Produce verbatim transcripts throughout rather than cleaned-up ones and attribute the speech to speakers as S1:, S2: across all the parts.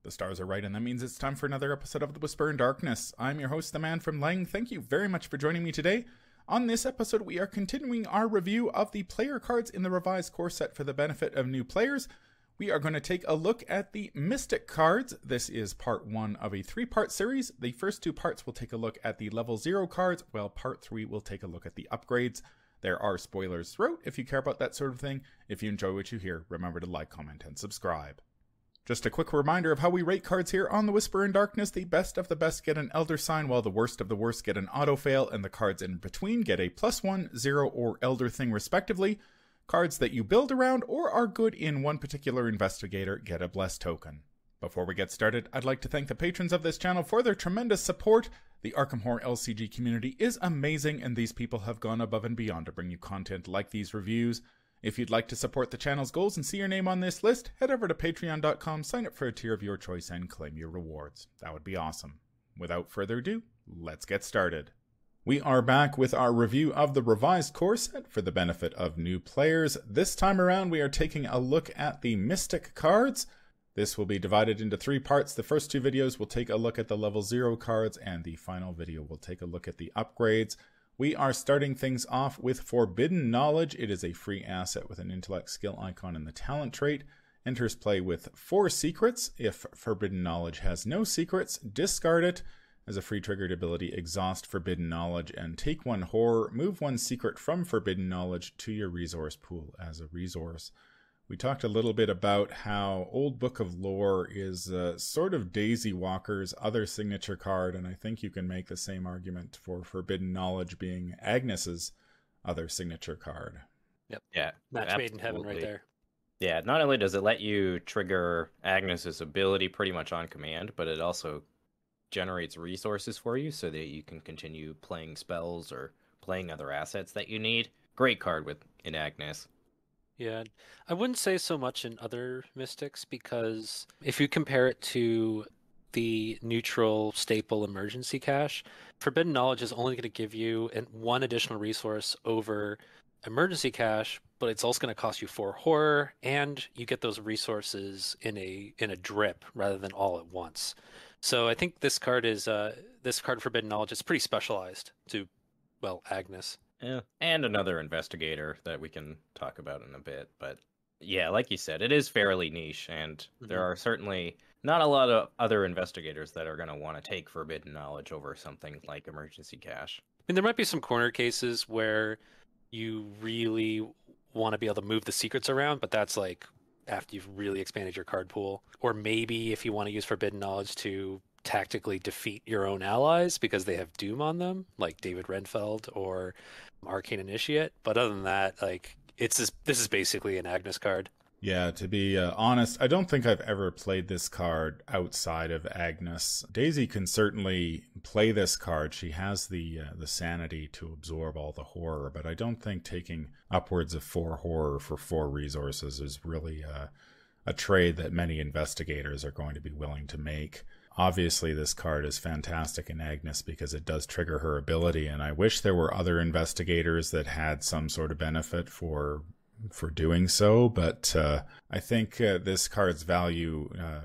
S1: The stars are right, and that means it's time for another episode of The Whisper in Darkness. I'm your host, the man from Lang. Thank you very much for joining me today. On this episode, we are continuing our review of the player cards in the revised core set for the benefit of new players. We are going to take a look at the Mystic cards. This is part one of a three-part series. The first two parts will take a look at the level zero cards, while part three will take a look at the upgrades. There are spoilers throughout if you care about that sort of thing. If you enjoy what you hear, remember to like, comment, and subscribe. Just a quick reminder of how we rate cards here on The Whisper in Darkness. The best of the best get an Elder Sign, while the worst of the worst get an Auto Fail, and the cards in between get a plus one, zero, or Elder Thing respectively. Cards that you build around or are good in one particular investigator get a Blessed Token. Before we get started, I'd like to thank the patrons of this channel for their tremendous support. The Arkham Horror L C G community is amazing, and these people have gone above and beyond to bring you content like these reviews. If you'd like to support the channel's goals and see your name on this list, head over to patreon dot com, sign up for a tier of your choice, and claim your rewards. That would be awesome. Without further ado, let's get started. We are back with our review of the revised core set for the benefit of new players. This time around, we are taking a look at the Mystic cards. This will be divided into three parts. The first two videos will take a look at the level zero cards, and the final video will take a look at the upgrades. We are starting things off with Forbidden Knowledge. It is a free asset with an intellect skill icon in the talent trait. Enters play with four secrets. If Forbidden Knowledge has no secrets, discard it. As a free triggered ability, exhaust Forbidden Knowledge and take one horror. Move one secret from Forbidden Knowledge to your resource pool as a resource. We talked a little bit about how Old Book of Lore is uh, sort of Daisy Walker's other signature card, and I think you can make the same argument for Forbidden Knowledge being Agnes's other signature card.
S2: Yep.
S3: Yeah.
S2: Match
S3: absolutely.
S2: made in heaven right there.
S3: Yeah, not only does it let you trigger Agnes's ability pretty much on command, but it also generates resources for you so that you can continue playing spells or playing other assets that you need. Great card with in Agnes.
S2: Yeah, I wouldn't say so much in other Mystics, because if you compare it to the neutral staple emergency cache, Forbidden Knowledge is only going to give you an, one additional resource over emergency cache, but it's also going to cost you four horror, and you get those resources in a in a drip rather than all at once. So I think this card is uh, this card Forbidden Knowledge is pretty specialized to, well, Agnes.
S3: Yeah, and another investigator that we can talk about in a bit. But yeah, like you said, it is fairly niche, and mm-hmm. there are certainly not a lot of other investigators that are going to want to take Forbidden Knowledge over something like Emergency Cache.
S2: I mean, there might be some corner cases where you really want to be able to move the secrets around, but that's like after you've really expanded your card pool. Or maybe if you want to use Forbidden Knowledge to tactically defeat your own allies because they have Doom on them, like David Renfeld or Arcane Initiate. But other than that, like it's this, this is basically an Agnes card.
S1: Yeah, to be uh, honest, I don't think I've ever played this card outside of Agnes. Daisy can certainly play this card. She has the uh, the sanity to absorb all the horror, but I don't think taking upwards of four horror for four resources is really uh, a trade that many investigators are going to be willing to make. Obviously, this card is fantastic in Agnes because it does trigger her ability, and I wish there were other investigators that had some sort of benefit for for doing so, but uh, I think uh, this card's value, uh,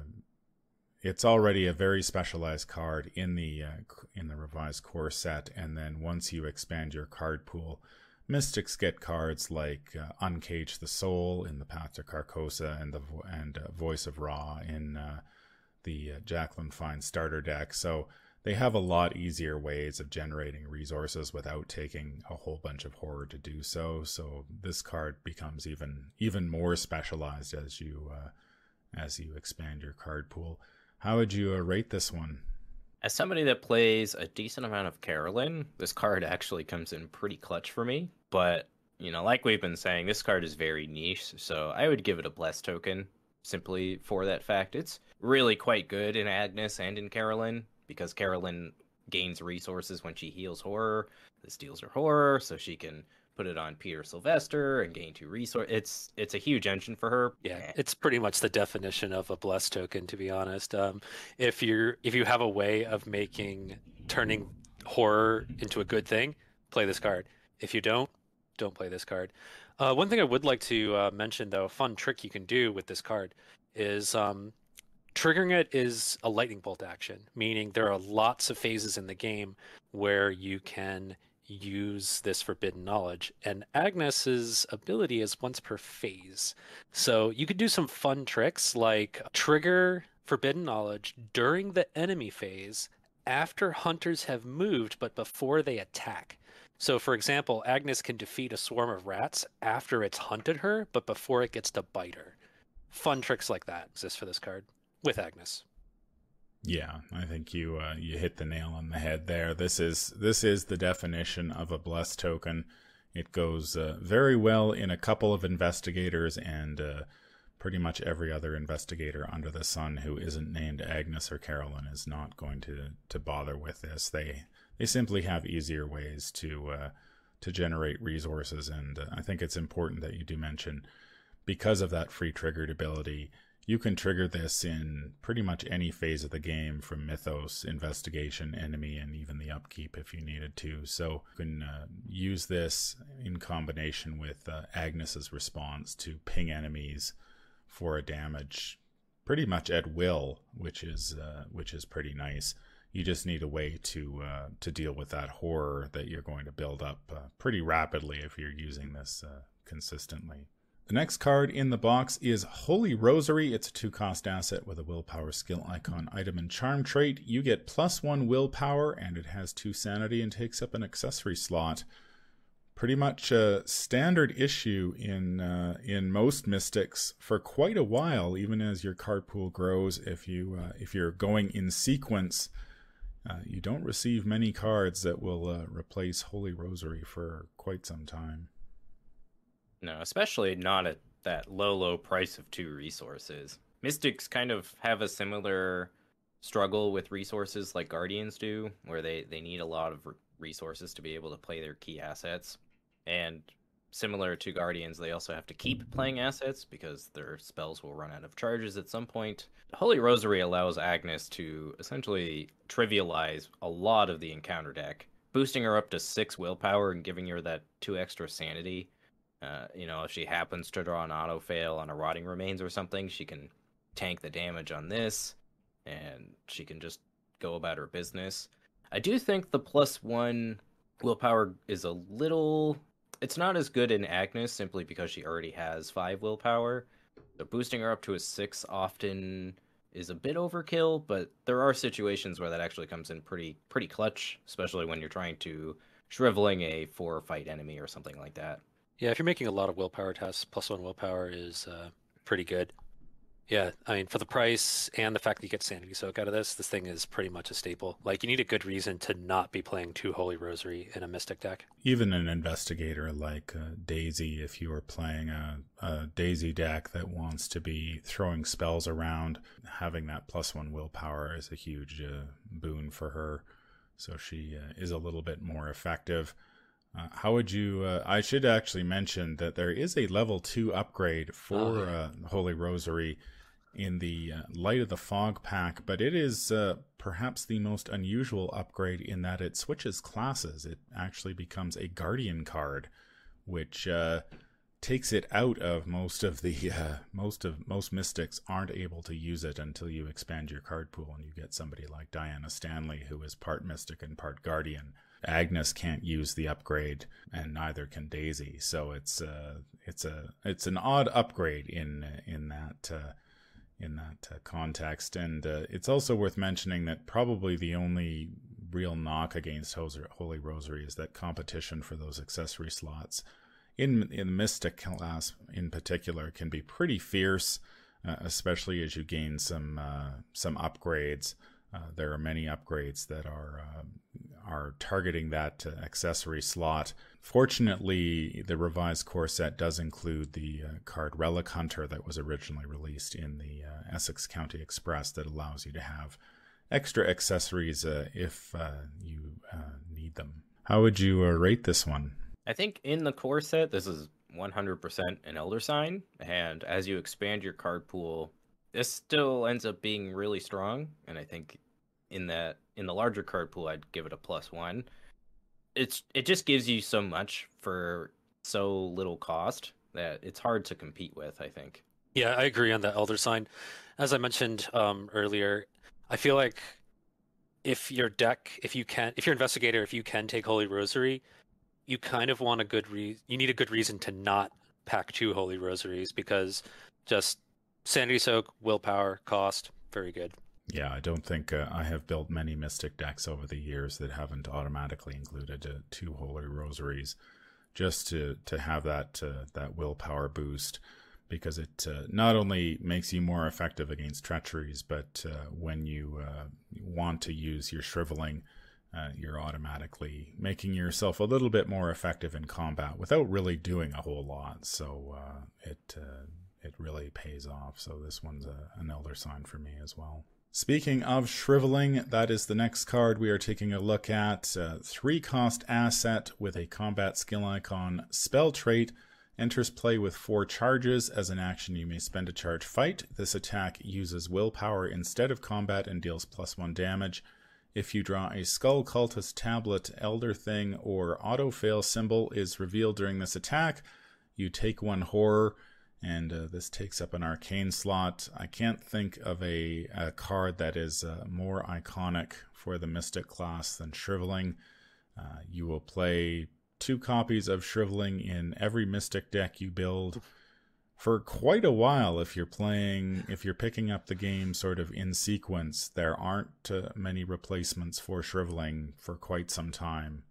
S1: it's already a very specialized card in the uh, in the revised core set, and then once you expand your card pool, Mystics get cards like uh, Uncage the Soul in the Path to Carcosa and the vo and uh, Voice of Ra in uh, the uh, Jacqueline Fine starter deck. So they have a lot easier ways of generating resources without taking a whole bunch of horror to do so. So this card becomes even even more specialized as you uh, as you expand your card pool. How would you uh, rate this one?
S3: As somebody that plays a decent amount of Carolyn, this card actually comes in pretty clutch for me. But, you know, like we've been saying, this card is very niche, so I would give it a Blessed Token simply for that fact. It's really quite good in Agnes and in Carolyn, because Carolyn gains resources when she heals horror. This deals her horror, so she can put it on Peter Sylvester and gain two resources. It's it's a huge engine for her.
S2: Yeah, it's pretty much the definition of a Blessed Token, to be honest. Um, if you're if you have a way of making turning horror into a good thing, play this card. If you don't, don't play this card. Uh, one thing I would like to uh, mention, though, a fun trick you can do with this card is um, triggering it is a lightning bolt action, meaning there are lots of phases in the game where you can use this forbidden knowledge, and Agnes's ability is once per phase. So you could do some fun tricks like trigger forbidden knowledge during the enemy phase after hunters have moved but before they attack. So for example, Agnes can defeat a swarm of rats after it's hunted her but before it gets to bite her. Fun tricks like that exist for this card with Agnes.
S1: Yeah, I think you uh, you hit the nail on the head there. This is this is the definition of a blessed token. It goes uh, very well in a couple of investigators, and uh, pretty much every other investigator under the sun who isn't named Agnes or Carolyn is not going to to bother with this. They they simply have easier ways to uh, to generate resources, and uh, I think it's important that you do mention, because of that free triggered ability, you can trigger this in pretty much any phase of the game, from Mythos, Investigation, Enemy, and even the Upkeep if you needed to. So you can uh, use this in combination with uh, Agnes's response to ping enemies for a damage pretty much at will, which is uh, which is pretty nice. You just need a way to uh, to deal with that horror that you're going to build up uh, pretty rapidly if you're using this uh, consistently. The next card in the box is Holy Rosary. It's a two-cost asset with a willpower, skill icon, item, and charm trait. You get plus one willpower, and it has two sanity and takes up an accessory slot. Pretty much a standard issue in uh, in most Mystics for quite a while, even as your card pool grows. If you uh, if you're going in sequence, uh, you don't receive many cards that will uh, replace Holy Rosary for quite some time.
S3: No, especially not at that low, low price of two resources. Mystics kind of have a similar struggle with resources like Guardians do, where they, they need a lot of resources to be able to play their key assets. And similar to Guardians, they also have to keep playing assets because their spells will run out of charges at some point. Holy Rosary allows Agnes to essentially trivialize a lot of the encounter deck, boosting her up to six willpower and giving her that two extra sanity. Uh, you know, if she happens to draw an auto fail on a Rotting Remains or something, she can tank the damage on this, and she can just go about her business. I do think the plus one willpower is a little... It's not as good in Agnes, simply because she already has five willpower. So boosting her up to a six often is a bit overkill, but there are situations where that actually comes in pretty pretty clutch, especially when you're trying to shriveling a four fight enemy or something like that.
S2: Yeah, if you're making a lot of willpower tests, plus one willpower is uh, pretty good. Yeah, I mean, for the price and the fact that you get Sanity Soak out of this, this thing is pretty much a staple. Like, you need a good reason to not be playing two Holy Rosary in a Mystic deck.
S1: Even an investigator like uh, Daisy, if you are playing a, a Daisy deck that wants to be throwing spells around, having that plus one willpower is a huge uh, boon for her. So she uh, is a little bit more effective. Uh, how would you, uh, I should actually mention that there is a level two upgrade for oh, yeah. uh, Holy Rosary in the uh, Light of the Fog pack, but it is uh, perhaps the most unusual upgrade in that it switches classes. It actually becomes a Guardian card, which uh, takes it out of most of the, uh, most of, most Mystics aren't able to use it until you expand your card pool and you get somebody like Diana Stanley, who is part Mystic and part Guardian. Agnes can't use the upgrade, and neither can Daisy. So it's uh, it's a it's an odd upgrade in in that uh, in that uh, context. And uh, it's also worth mentioning that probably the only real knock against Holy Rosary is that competition for those accessory slots in in the Mystic class in particular can be pretty fierce, uh, especially as you gain some uh, some upgrades. Uh, there are many upgrades that are uh, are targeting that uh, accessory slot. Fortunately, the revised core set does include the uh, card Relic Hunter that was originally released in the uh, Essex County Express that allows you to have extra accessories uh, if uh, you uh, need them. How would you uh, rate this one?
S3: I think in the core set, this is one hundred percent an Elder Sign, and as you expand your card pool, this still ends up being really strong, and I think in that in the larger card pool, I'd give it a plus one. It's it just gives you so much for so little cost that it's hard to compete with, I think.
S2: Yeah, I agree on the Elder Sign. as I mentioned um, earlier, I feel like if your deck, if you can, if you're investigator, if you can take Holy Rosary, you kind of want a good re you need a good reason to not pack two Holy Rosaries because just Sanity Soak, willpower, cost, very good.
S1: Yeah, I don't think uh, I have built many Mystic decks over the years that haven't automatically included uh, two Holy Rosaries, just to to have that uh, that willpower boost, because it uh, not only makes you more effective against treacheries, but uh, when you uh, want to use your shriveling, uh, you're automatically making yourself a little bit more effective in combat without really doing a whole lot. So uh, it uh, it really pays off. So this one's a, an Elder Sign for me as well. Speaking of shriveling, that is the next card we are taking a look at. Uh, three cost asset with a combat skill icon. Spell trait. Enters play with four charges. As an action, you may spend a charge fight. This attack uses willpower instead of combat and deals plus one damage. If you draw a Skull Cultist tablet, Elder Thing, or auto fail symbol is revealed during this attack, you take one horror. And uh, this takes up an arcane slot. I can't think of a, a card that is uh, more iconic for the Mystic class than Shriveling. Uh, you will play two copies of Shriveling in every Mystic deck you build for quite a while. If you're playing, if you're picking up the game sort of in sequence, there aren't uh, many replacements for Shriveling for quite some time.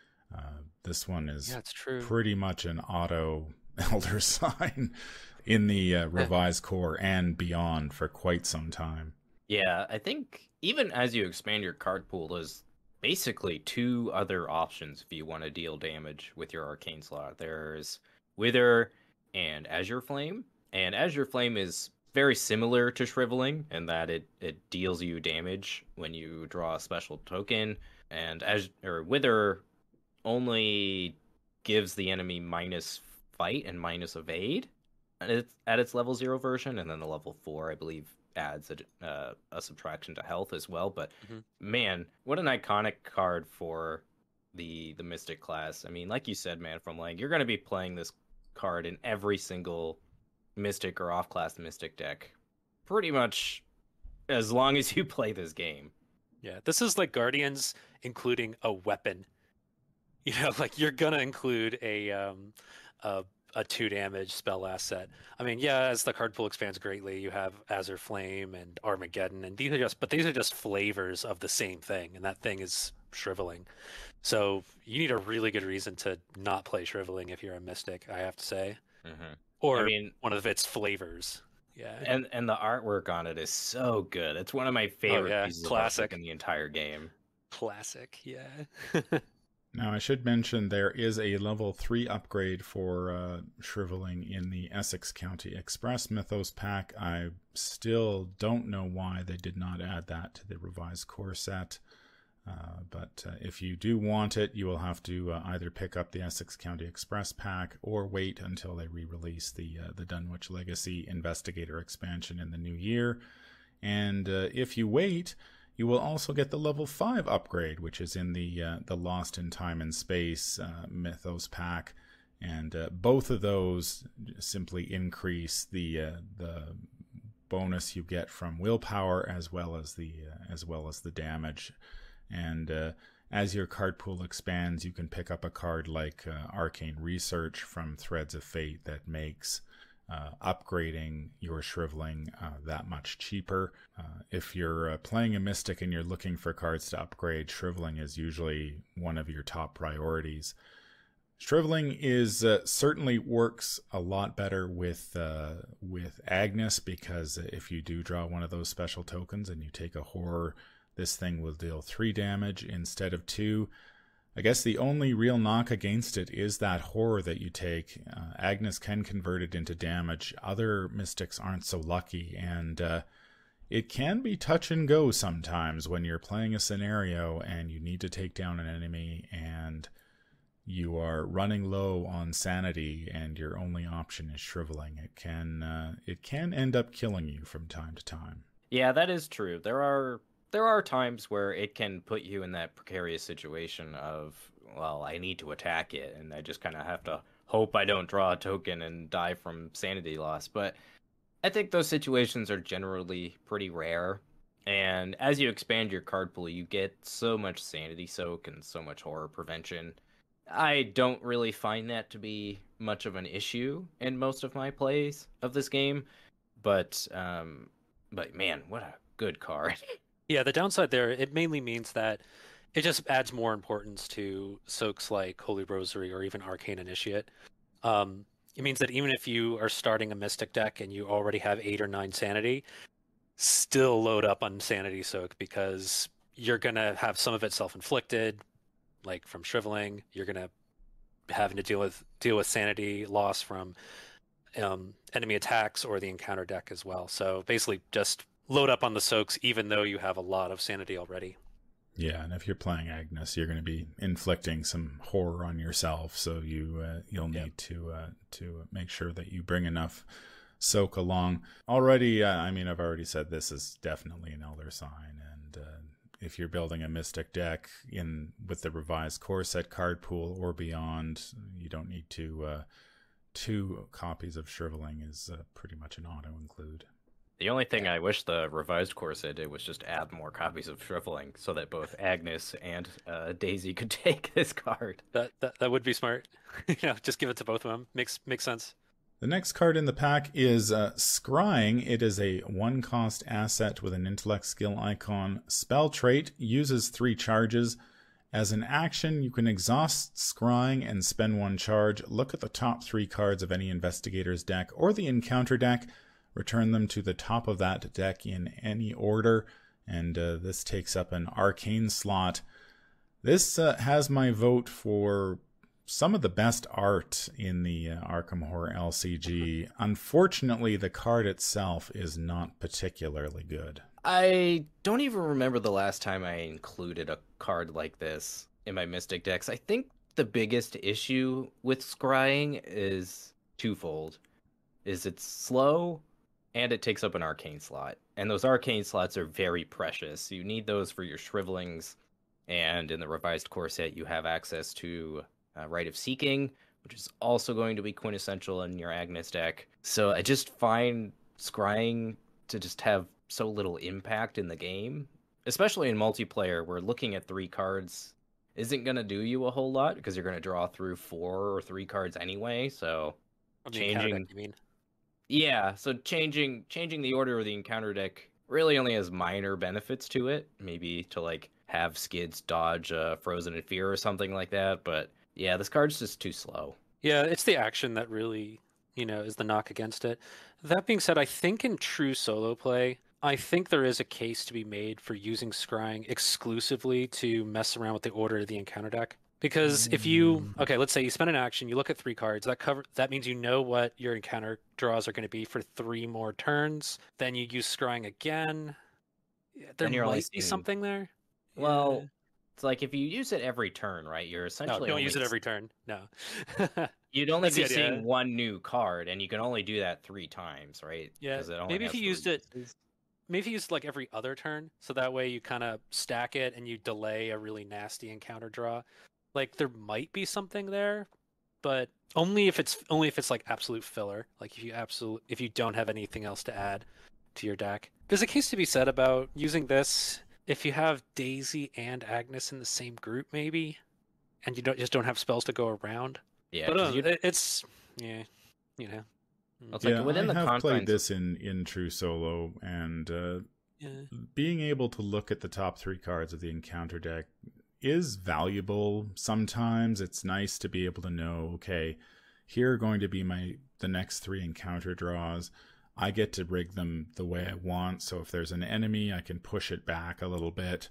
S1: Uh, this one is
S2: Yeah, it's true.
S1: pretty much an auto Elder Sign in the uh, revised core and beyond for quite some time.
S3: Yeah, I think even as you expand your card pool, there's basically two other options if you want to deal damage with your arcane slot. There's Wither and Azure Flame, and Azure Flame is very similar to Shriveling in that it, it deals you damage when you draw a special token, and as or Wither only gives the enemy minus fight and minus evade at its, at its level zero version, and then the level four, I believe, adds a, uh, a subtraction to health as well. But
S2: Mhm.
S3: man, what an iconic card for the the Mystic class. I mean, like you said, man, from like you're going to be playing this card in every single Mystic or off-class Mystic deck, pretty much as long as you play this game.
S2: Yeah, this is like Guardians including a weapon. You know, like you're gonna include a um a a two damage spell asset. I mean, yeah, as the card pool expands greatly, you have Azure Flame and Armageddon, and these are just but these are just flavors of the same thing, and that thing is Shriveling. So you need a really good reason to not play Shriveling if you're a Mystic, I have to say.
S3: Mm-hmm.
S2: Or
S3: I mean,
S2: one of its flavors. Yeah.
S3: and and the artwork on it is so good. It's one of my favorite
S2: yeah.
S3: pieces
S2: Classic.
S3: of artwork in the entire game.
S2: Classic, yeah.
S1: Now, I should mention there is a level three upgrade for uh, Shriveling in the Essex County Express Mythos pack. I still don't know why they did not add that to the revised core set. Uh, but uh, if you do want it, you will have to uh, either pick up the Essex County Express pack or wait until they re-release the uh, the Dunwich Legacy Investigator expansion in the new year. And uh, if you wait, you will also get the level five upgrade, which is in the uh, the Lost in Time and Space uh, Mythos pack, and uh, both of those simply increase the uh, the bonus you get from willpower as well as the uh, as well as the damage. And uh, as your card pool expands, you can pick up a card like uh, Arcane Research from Threads of Fate that makes Uh, upgrading your Shriveling uh, that much cheaper. Uh, if you're uh, playing a Mystic and you're looking for cards to upgrade, Shriveling is usually one of your top priorities. Shriveling is uh, certainly works a lot better with uh, with Agnes, because if you do draw one of those special tokens and you take a horror, this thing will deal three damage instead of two. I guess the only real knock against it is that horror that you take. Uh, Agnes can convert it into damage. Other Mystics aren't so lucky, and uh, it can be touch and go sometimes when you're playing a scenario and you need to take down an enemy and you are running low on sanity and your only option is Shriveling. It can uh, it can end up killing you from time to time.
S3: Yeah, that is true. There are there are times where it can put you in that precarious situation of, well, I need to attack it, and I just kind of have to hope I don't draw a token and die from sanity loss. But I think those situations are generally pretty rare. And as you expand your card pool, you get so much sanity soak and so much horror prevention. I don't really find that to be much of an issue in most of my plays of this game. But um but man, what a good card.
S2: Yeah, the downside there, it mainly means that it just adds more importance to soaks like Holy Rosary or even Arcane Initiate. Um, it means that even if you are starting a Mystic deck and you already have eight or nine sanity, still load up on Sanity Soak because you're going to have some of it self-inflicted, like from Shriveling. You're going to having to deal with deal with sanity loss from um, enemy attacks or the encounter deck as well. So basically just load up on the soaks even though you have a lot of sanity already.
S1: Yeah, and if you're playing Agnes, you're going to be inflicting some horror on yourself, so you uh, you'll need yep. to uh, to make sure that you bring enough soak along. Already, uh, I mean, I've already said this is definitely an Elder Sign, and uh, if you're building a Mystic deck in with the revised core set card pool or beyond, you don't need to. Uh, two copies of Shriveling is uh, pretty much an auto include.
S3: The only thing I wish the revised core set did was just add more copies of Shriveling so that both Agnes and uh, Daisy could take this card.
S2: That that, that would be smart. You know, just give it to both of them. Makes makes sense.
S1: The next card in the pack is uh, Scrying. It is a one-cost asset with an intellect skill icon. Spell trait, uses three charges. As an action, you can exhaust Scrying and spend one charge. Look at the top three cards of any investigator's deck or the encounter deck. Return them to the top of that deck in any order, and uh, this takes up an arcane slot. This uh, has my vote for some of the best art in the uh, Arkham Horror L C G. Unfortunately, the card itself is not particularly good.
S3: I don't even remember the last time I included a card like this in my Mystic decks. I think the biggest issue with Scrying is twofold. Is it's slow, and it takes up an arcane slot. And those arcane slots are very precious. You need those for your Shrivelings. And in the revised core set, you have access to uh, Rite of Seeking, which is also going to be quintessential in your Agnes deck. So I just find Scrying to just have so little impact in the game. Especially in multiplayer, where looking at three cards isn't going to do you a whole lot, because you're going to draw through four or three cards anyway. So changing...
S2: Deck, you mean?
S3: Yeah, so changing changing the order of the encounter deck really only has minor benefits to it. Maybe to like have Skids dodge uh, Frozen in Fear or something like that. But yeah, this card's just too slow.
S2: Yeah, it's the action that really, you know, is the knock against it. That being said, I think in true solo play, I think there is a case to be made for using Scrying exclusively to mess around with the order of the encounter deck. Because if you, okay, let's say you spend an action, you look at three cards, that cover that means you know what your encounter draws are going to be for three more turns. Then you use Scrying again. There might be something there.
S3: Well, yeah. It's like if you use it every turn, right? You're essentially...
S2: No, don't use it every turn. No.
S3: You'd only be seeing one new card, and you can only do that three times, right?
S2: Yeah, maybe if you used it... Maybe if you used like every other turn, so that way you kind of stack it and you delay a really nasty encounter draw. Like there might be something there, but only if it's only if it's like absolute filler. Like if you absolute if you don't have anything else to add to your deck. There's a case to be said about using this if you have Daisy and Agnes in the same group, maybe, and you don't just don't have spells to go around.
S3: Yeah,
S2: but uh, it, it's yeah, you know.
S3: It's
S1: yeah,
S3: like within
S1: I
S3: the
S1: have played
S3: confines
S1: this in in true solo, and uh,
S2: yeah.
S1: being able to look at the top three cards of the encounter deck is valuable. Sometimes it's nice to be able to know, okay, here are going to be my the next three encounter draws. I get to rig them the way I want, so if there's an enemy, I can push it back a little bit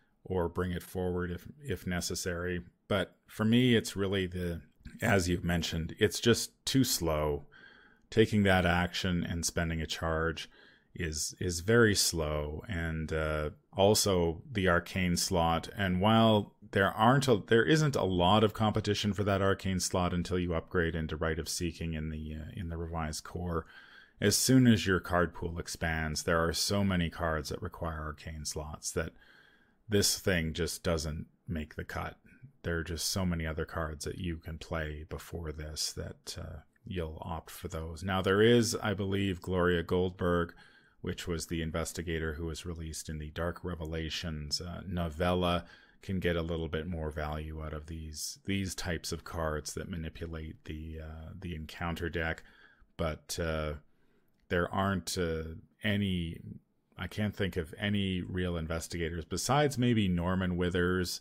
S1: or bring it forward if if necessary. But for me, it's really the, as you've mentioned, it's just too slow. Taking that action and spending a charge is is very slow, and uh, also the arcane slot. And while there aren't a, there isn't a lot of competition for that arcane slot until you upgrade into Rite of Seeking in the uh, in the revised core, as soon as your card pool expands, there are so many cards that require arcane slots that this thing just doesn't make the cut. There are just so many other cards that you can play before this that uh, you'll opt for those. Now there is, I believe, Gloria Goldberg, which was the investigator who was released in the Dark Revelations uh, novella, can get a little bit more value out of these these types of cards that manipulate the uh, the encounter deck. But uh, there aren't uh, any, I can't think of any real investigators besides maybe Norman Withers,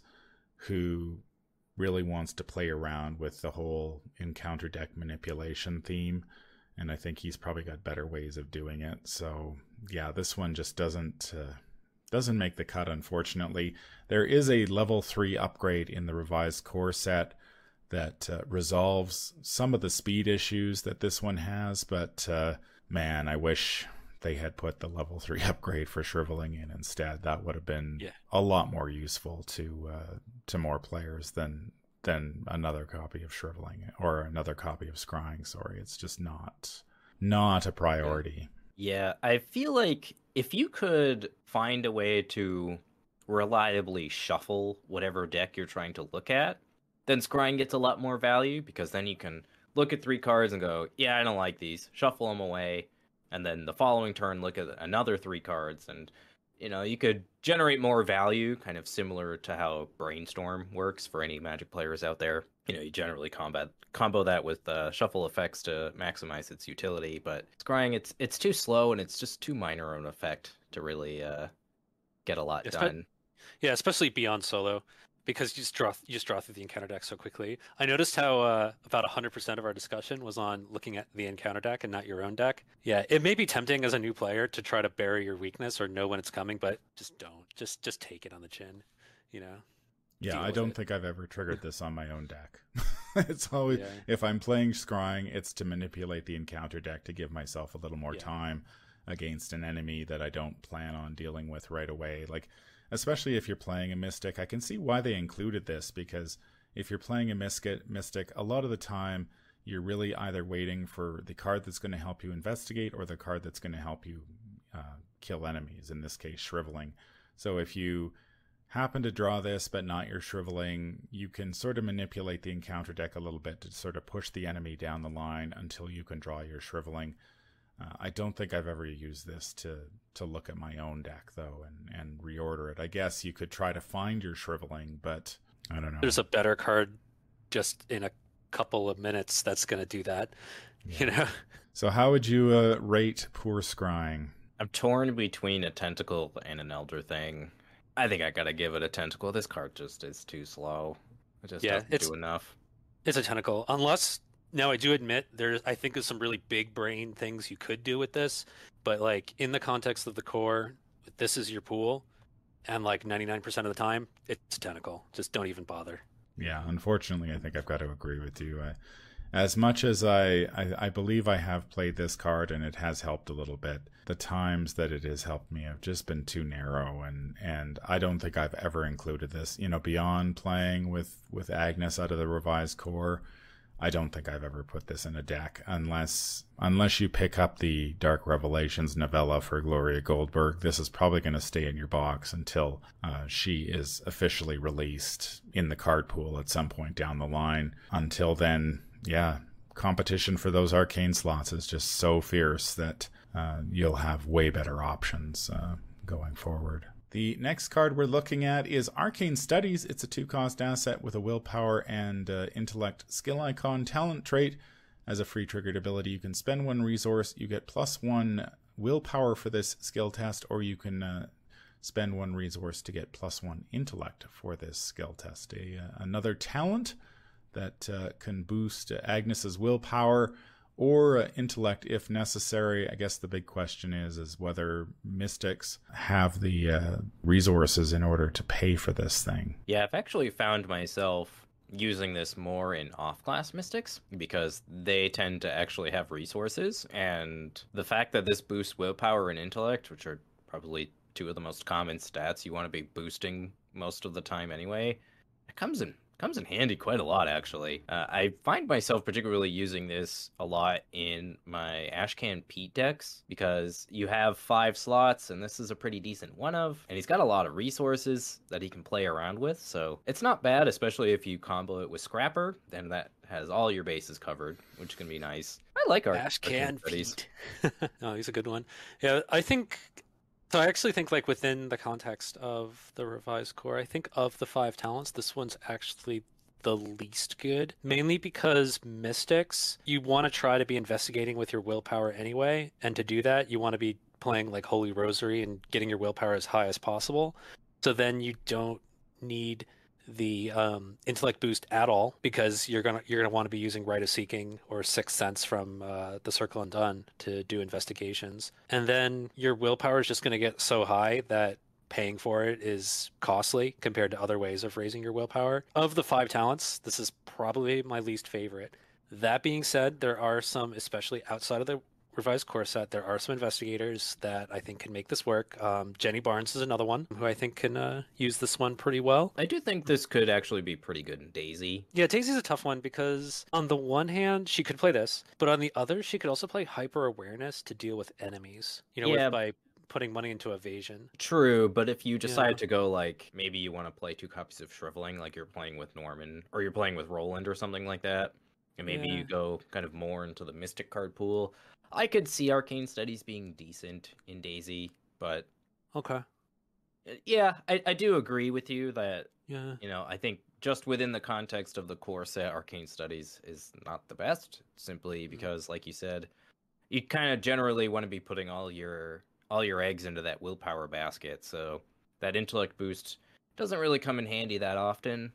S1: who really wants to play around with the whole encounter deck manipulation theme. And I think he's probably got better ways of doing it. So yeah, this one just doesn't uh, doesn't make the cut, unfortunately. There is a level three upgrade in the revised core set that uh, resolves some of the speed issues that this one has, but uh, man, I wish they had put the level three upgrade for Shriveling in instead. That would have been yeah. a lot more useful to uh, to more players than than another copy of Shriveling or another copy of Scrying. Sorry, it's just not not a priority.
S3: Yeah, I feel like if you could find a way to reliably shuffle whatever deck you're trying to look at, then Scrying gets a lot more value, because then you can look at three cards and go, yeah, I don't like these, shuffle them away, and then the following turn look at another three cards, and you know, you could generate more value, kind of similar to how Brainstorm works for any Magic players out there. You know, you generally combat combo that with uh, shuffle effects to maximize its utility, but Scrying, it's it's too slow and it's just too minor of an effect to really uh, get a lot
S2: Espe-
S3: done.
S2: Yeah, especially beyond solo, because you just draw you just draw through the encounter deck so quickly. I noticed how uh, about one hundred percent of our discussion was on looking at the encounter deck and not your own deck. Yeah, it may be tempting as a new player to try to bury your weakness or know when it's coming, but just don't. Just just take it on the chin, you know?
S1: Yeah, I don't it. think I've ever triggered this on my own deck. It's always, yeah. if I'm playing Scrying, it's to manipulate the encounter deck to give myself a little more yeah. time against an enemy that I don't plan on dealing with right away. Like, especially if you're playing a Mystic, I can see why they included this, because if you're playing a Mystic, Mystic, a lot of the time you're really either waiting for the card that's going to help you investigate or the card that's going to help you uh, kill enemies, in this case, Shriveling. So if you happen to draw this but not your Shriveling, you can sort of manipulate the encounter deck a little bit to sort of push the enemy down the line until you can draw your Shriveling. Uh, I don't think I've ever used this to to look at my own deck, though, and, and reorder it. I guess you could try to find your Shriveling, but I don't know.
S2: There's a better card just in a couple of minutes that's going to do that, yeah. you know?
S1: So how would you uh, rate Poor Scrying?
S3: I'm torn between a Tentacle and an Elder Thing. I think I gotta give it a Tentacle. This card just is too slow. It just
S2: yeah,
S3: doesn't do enough.
S2: It's a Tentacle. Unless, now I do admit, there's I think there's some really big brain things you could do with this, but like in the context of the core, this is your pool, and like ninety-nine percent of the time, it's a Tentacle. Just don't even bother.
S1: Yeah, unfortunately, I think I've got to agree with you. I, as much as I, I, I believe I have played this card and it has helped a little bit, the times that it has helped me have just been too narrow, and, and I don't think I've ever included this. You know, beyond playing with, with Agnes out of the revised core, I don't think I've ever put this in a deck unless unless you pick up the Dark Revelations novella for Gloria Goldberg. This is probably going to stay in your box until uh, she is officially released in the card pool at some point down the line. Until then, yeah, competition for those arcane slots is just so fierce that uh, you'll have way better options uh, going forward. The next card we're looking at is Arcane Studies. It's a two-cost asset with a willpower and uh, intellect skill icon talent trait. As a free triggered ability, you can spend one resource. You get plus one willpower for this skill test, or you can uh, spend one resource to get plus one intellect for this skill test. A, uh, another talent that uh, can boost Agnes's willpower or uh, intellect if necessary. I guess the big question is is whether Mystics have the uh, resources in order to pay for this thing.
S3: Yeah, I've actually found myself using this more in off-class Mystics because they tend to actually have resources, and the fact that this boosts willpower and intellect, which are probably two of the most common stats you want to be boosting most of the time anyway, it comes in comes in handy quite a lot, actually. Uh, I find myself particularly using this a lot in my Ashcan Pete decks because you have five slots, and this is a pretty decent one of, and he's got a lot of resources that he can play around with, so it's not bad, especially if you combo it with Scrapper, then that has all your bases covered, which can be nice. I like our
S2: Ashcan Pete. Oh, he's a good one. Yeah, I think. So I actually think, like, within the context of the revised core, I think of the five talents, this one's actually the least good. Mainly because Mystics, you want to try to be investigating with your willpower anyway, and to do that, you want to be playing like Holy Rosary and getting your willpower as high as possible. So then you don't need the um, intellect boost at all, because you're gonna you're gonna want to be using Rite of Seeking or Sixth Sense from uh, the Circle Undone to do investigations, and then your willpower is just gonna get so high that paying for it is costly compared to other ways of raising your willpower. Of the five talents, this is probably my least favorite. That being said, there are some, especially outside of the revised core set, there are some investigators that I think can make this work. Um, Jenny Barnes is another one who I think can uh, use this one pretty well.
S3: I do think this could actually be pretty good in Daisy.
S2: Yeah, Daisy's a tough one because on the one hand, she could play this, but on the other, she could also play Hyper Awareness to deal with enemies. You know,
S3: Yeah.
S2: with, by putting money into evasion.
S3: True, but if you decide
S2: Yeah.
S3: to go, like, maybe you want to play two copies of Shriveling, like you're playing with Norman, or you're playing with Roland or something like that, and maybe
S2: Yeah.
S3: you go kind of more into the Mystic card pool, I could see Arcane Studies being decent in Daisy, but
S2: Okay.
S3: uh, yeah, I, I do agree with you that,
S2: Yeah.
S3: you know, I think just within the context of the core set, Arcane Studies is not the best, simply because, like you said, you kind of generally want to be putting all your all your eggs into that willpower basket, so that intellect boost doesn't really come in handy that often,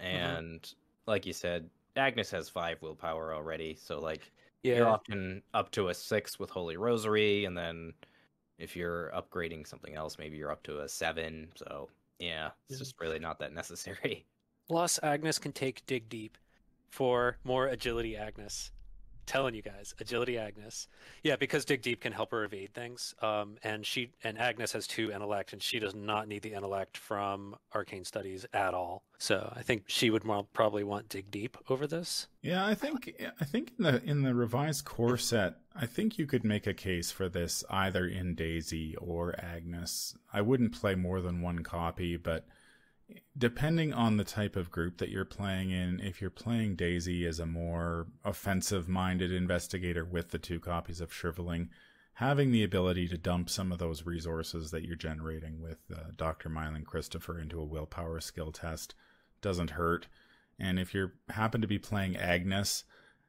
S3: and like you said, Agnes has five willpower already, so like you're
S2: Yeah.
S3: often up to a six with Holy Rosary, and then if you're upgrading something else, maybe you're up to a seven, so yeah, it's
S2: Yeah.
S3: just really not that necessary.
S2: Plus, Agnes can take Dig Deep for more agility Agnes. Telling you guys, agility Agnes. Yeah, because Dig Deep can help her evade things. Um, and she and Agnes has two intellect, and she does not need the intellect from Arcane Studies at all. So I think she would more, probably want Dig Deep over this.
S1: Yeah, I think I think in the in the revised core set, I think you could make a case for this either in Daisy or Agnes. I wouldn't play more than one copy, but depending on the type of group that you're playing in, if you're playing Daisy as a more offensive-minded investigator with the two copies of Shriveling, having the ability to dump some of those resources that you're generating with uh, Doctor Myling Christopher into a willpower skill test doesn't hurt. And if you happen to be playing Agnes,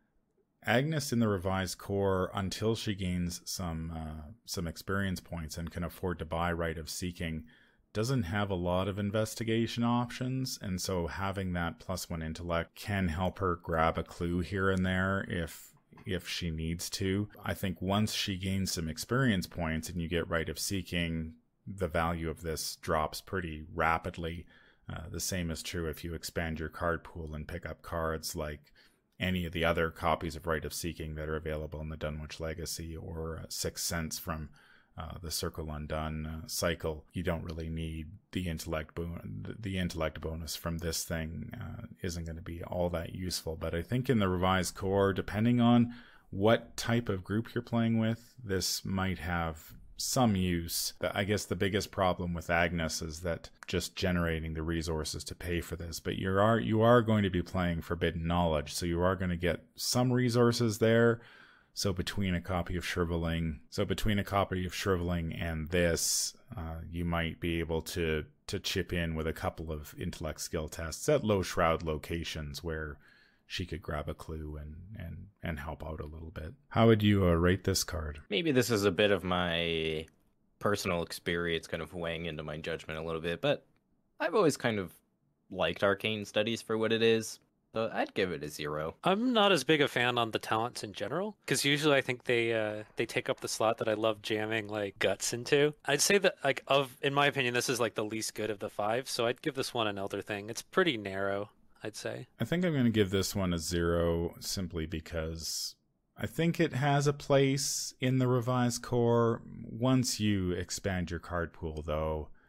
S1: Agnes in the revised core, until she gains some uh, some experience points and can afford to buy Rite of Seeking, doesn't have a lot of investigation options, and so having that plus one intellect can help her grab a clue here and there if if she needs to. I think once she gains some experience points and you get Rite of Seeking, the value of this drops pretty rapidly. Uh, the same is true if you expand your card pool and pick up cards like any of the other copies of Rite of Seeking that are available in the Dunwich Legacy or uh, Sixth Sense from Uh, the Circle Undone uh, cycle. You don't really need the intellect bon- the intellect bonus from this thing uh, isn't going to be all that useful. But I think in the revised core, depending on what type of group you're playing with, this might have some use. I guess the biggest problem with Agnes is that just generating the resources to pay for this. But you are you are going to be playing Forbidden Knowledge, so you are going to get some resources there. So between a copy of Shriveling, so between a copy of Shriveling and this, uh, you might be able to to chip in with a couple of intellect skill tests at low shroud locations where she could grab a clue and and and help out a little bit. How would you uh, rate this card?
S3: Maybe this is a bit of my personal experience kind of weighing into my judgment a little bit, but I've always kind of liked Arcane Studies for what it is. So I'd give it a zero.
S2: I'm not as big a fan on the talents in general, because usually I think they uh, they take up the slot that I love jamming like guts into. I'd say that, like, of in my opinion, this is like the least good of the five, so I'd give this one an elder thing. It's pretty narrow, I'd say.
S1: I think I'm going to give this one a zero simply because I think it has a place in the revised core. Once you expand your card pool, though,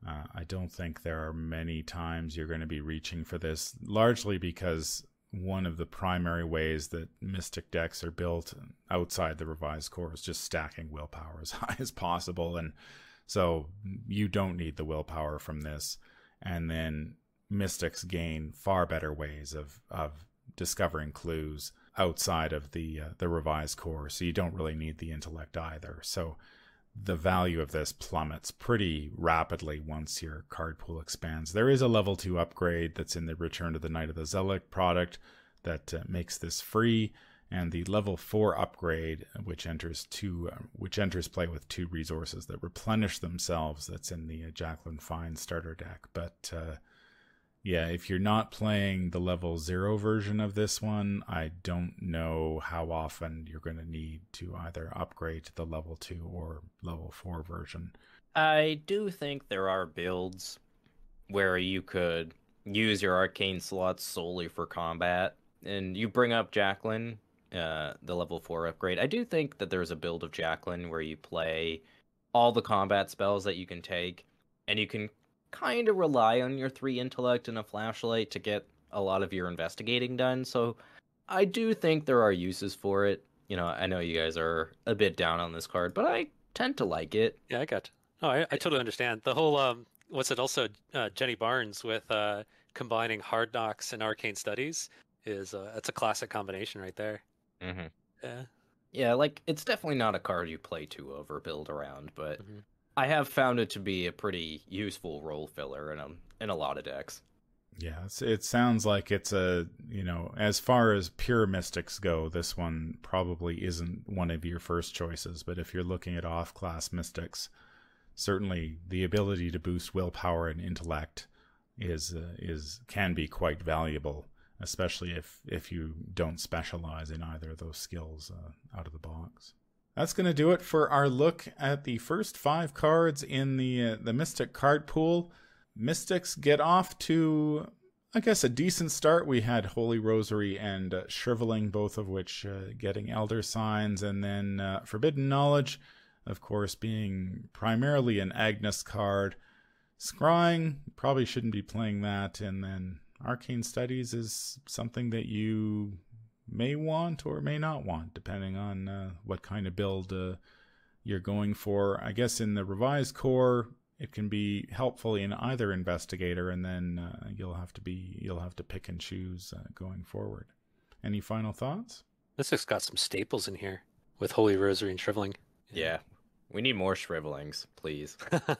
S1: Uh, I don't think there are many times you're going to be reaching for this, largely because one of the primary ways that Mystic decks are built outside the revised core is just stacking willpower as high as possible. And so you don't need the willpower from this. And then Mystics gain far better ways of, of discovering clues outside of the uh, the revised core. So you don't really need the intellect either. So the value of this plummets pretty rapidly once your card pool expands. There is a level two upgrade that's in the Return to the Night of the Zealot product that uh, makes this free, and the level four upgrade, which enters two, uh, which enters play with two resources that replenish themselves. That's in the uh, Jacqueline Fine starter deck. But uh, yeah, if you're not playing the level zero version of this one, I don't know how often you're going to need to either upgrade to the level two or level four version.
S3: I do think there are builds where you could use your arcane slots solely for combat. And you bring up Jacqueline, uh, the level four upgrade. I do think that there's a build of Jacqueline where you play all the combat spells that you can take, and you can kind of rely on your three intellect and a flashlight to get a lot of your investigating done. So I do think there are uses for it. You know, I know you guys are a bit down on this card, but I tend to like it.
S2: Yeah, I got. Oh, I, I totally understand the whole. Um, what's it also? Uh, Jenny Barnes with uh, combining Hard Knocks and Arcane Studies is uh, that's a classic combination right there.
S3: Mm-hmm.
S2: Yeah.
S3: Yeah, like it's definitely not a card you play to overbuild around, but.
S2: Mm-hmm.
S3: I have found it to be a pretty useful role filler in a, in a lot of decks.
S1: Yeah, it's, it sounds like it's a, you know, as far as pure Mystics go, this one probably isn't one of your first choices. But if you're looking at off-class Mystics, certainly the ability to boost willpower and intellect is uh, is can be quite valuable, especially if, if you don't specialize in either of those skills uh, out of the box. That's going to do it for our look at the first five cards in the uh, the Mystic card pool. Mystics get off to, I guess, a decent start. We had Holy Rosary and uh, Shriveling, both of which uh, getting Elder Signs, and then uh, Forbidden Knowledge, of course, being primarily an Agnes card. Scrying, probably shouldn't be playing that, and then Arcane Studies is something that you may want or may not want, depending on uh, what kind of build uh, you're going for. I guess in the revised core, it can be helpful in either Investigator, and then uh, you'll have to be you'll have to pick and choose uh, going forward. Any final thoughts?
S2: This has got some staples in here with Holy Rosary and Shriveling.
S3: Yeah, we need more Shrivelings, please.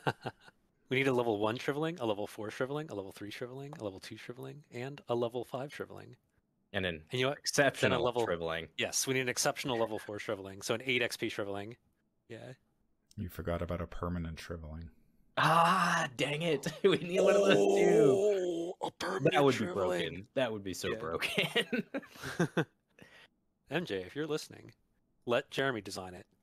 S2: We need a level one Shriveling, a level four Shriveling, a level three Shriveling, a level two Shriveling, and a level five Shriveling.
S3: And an
S2: and you know,
S3: exceptional
S2: a level,
S3: Shriveling.
S2: Yes, we need an exceptional level four Shriveling, so an eight X P Shriveling. Yeah.
S1: You forgot about a permanent Shriveling.
S3: Ah, dang it. We need one of those too.
S2: A permanent
S3: that would
S2: Shriveling.
S3: be broken. That would be so
S2: yeah.
S3: broken.
S2: M J, if you're listening, let Jeremy design it.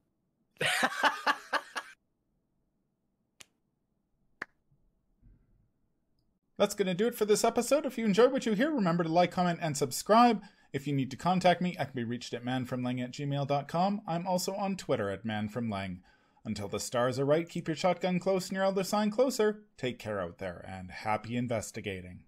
S1: That's going to do it for this episode. If you enjoyed what you hear, remember to like, comment, and subscribe. If you need to contact me, I can be reached at manfromlang at gmail dot com. I'm also on Twitter at manfromlang. Until the stars are right, keep your shotgun close and your elder sign closer. Take care out there, and happy investigating.